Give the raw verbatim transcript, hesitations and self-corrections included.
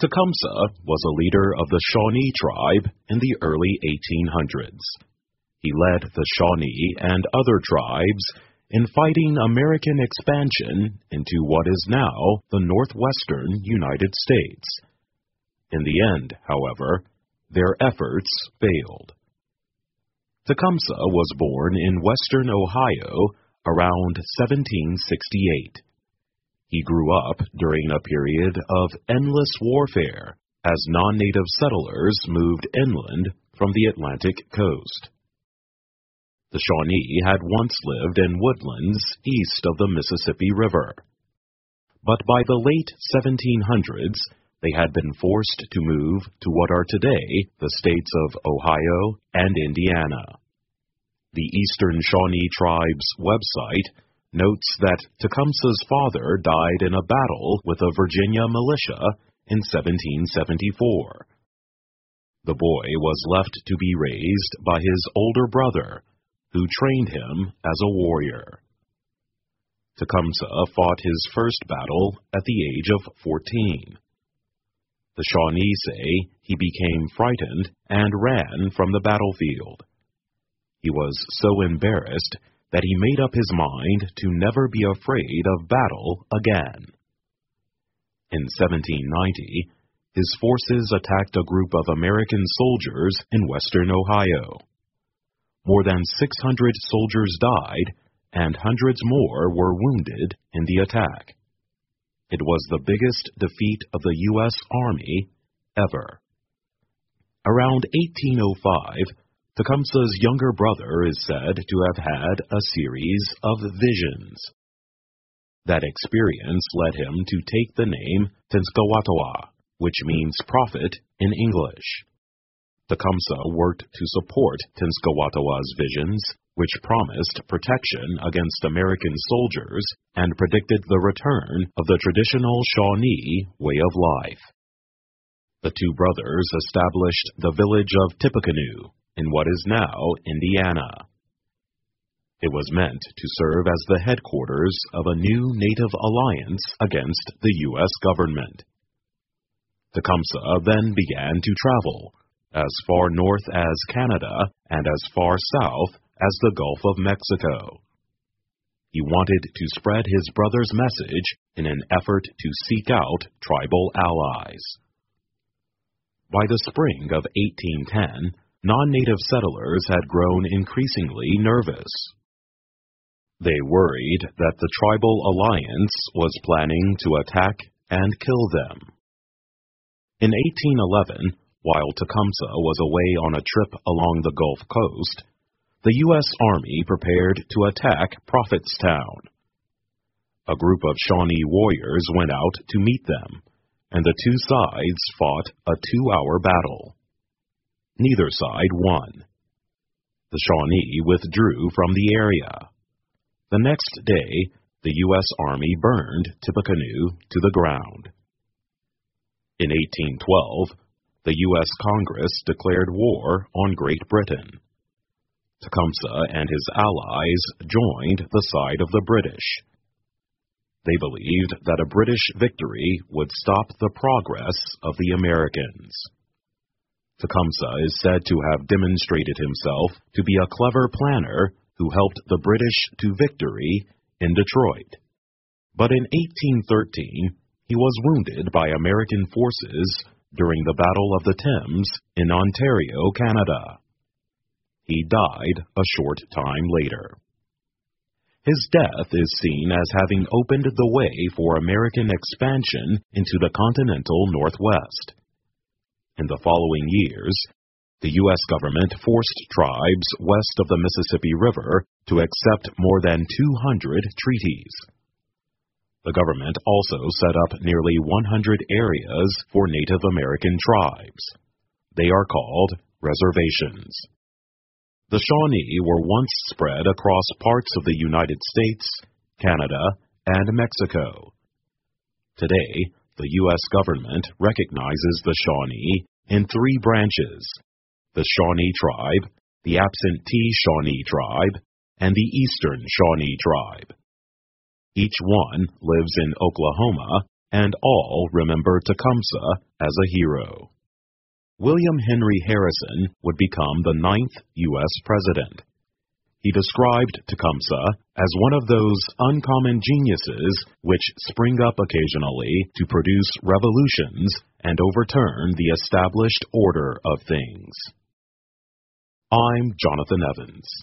Tecumseh was a leader of the Shawnee tribe in the early eighteen hundreds. He led the Shawnee and other tribes in fighting American expansion into what is now the northwestern United States. In the end, however, their efforts failed. Tecumseh was born in western Ohio around seventeen sixty-eight. He grew up during a period of endless warfare as non-native settlers moved inland from the Atlantic coast. The Shawnee had once lived in woodlands east of the Mississippi River. But by the late seventeen hundreds, they had been forced to move to what are today the states of Ohio and Indiana. The Eastern Shawnee Tribe's website notes that Tecumseh's father died in a battle with a Virginia militia in seventeen seventy-four. The boy was left to be raised by his older brother, who trained him as a warrior. Tecumseh fought his first battle at the age of fourteen. The Shawnee say he became frightened and ran from the battlefield. He was so embarrassed that he made up his mind to never be afraid of battle again. In seventeen ninety, his forces attacked a group of American soldiers in western Ohio. More than six hundred soldiers died, and hundreds more were wounded in the attack. It was the biggest defeat of the U S Army ever. Around eighteen oh five, Tecumseh's younger brother is said to have had a series of visions. That experience led him to take the name Tenskwatawa, which means prophet in English. Tecumseh worked to support Tenskwatawa's visions, which promised protection against American soldiers and predicted the return of the traditional Shawnee way of life. The two brothers established the village of Tippecanoe in what is now Indiana. It was meant to serve as the headquarters of a new native alliance against the U S government. Tecumseh then began to travel as far north as Canada and as far south as the Gulf of Mexico. He wanted to spread his brother's message in an effort to seek out tribal allies. By the spring of eighteen ten, non-native settlers had grown increasingly nervous. They worried that the tribal alliance was planning to attack and kill them. In eighteen eleven, while Tecumseh was away on a trip along the Gulf Coast, the U S Army prepared to attack Prophetstown. A group of Shawnee warriors went out to meet them, and the two sides fought a two-hour battle. Neither side won. The Shawnee withdrew from the area. The next day, the U S Army burned Tippecanoe to the ground. In eighteen twelve, the U S Congress declared war on Great Britain. Tecumseh and his allies joined the side of the British. They believed that a British victory would stop the progress of the Americans. Tecumseh is said to have demonstrated himself to be a clever planner who helped the British to victory in Detroit. But in eighteen thirteen, he was wounded by American forces during the Battle of the Thames in Ontario, Canada. He died a short time later. His death is seen as having opened the way for American expansion into the continental Northwest. In the following years, the U S government forced tribes west of the Mississippi River to accept more than two hundred treaties. The government also set up nearly one hundred areas for Native American tribes. They are called reservations. The Shawnee were once spread across parts of the United States, Canada, and Mexico. Today, the U S government recognizes the Shawnee in three branches: the Shawnee Tribe, the Absentee Shawnee Tribe, and the Eastern Shawnee Tribe. Each one lives in Oklahoma and all remember Tecumseh as a hero. William Henry Harrison would become the ninth U S president. He described Tecumseh as one of those uncommon geniuses which spring up occasionally to produce revolutions and overturn the established order of things. I'm Jonathan Evans.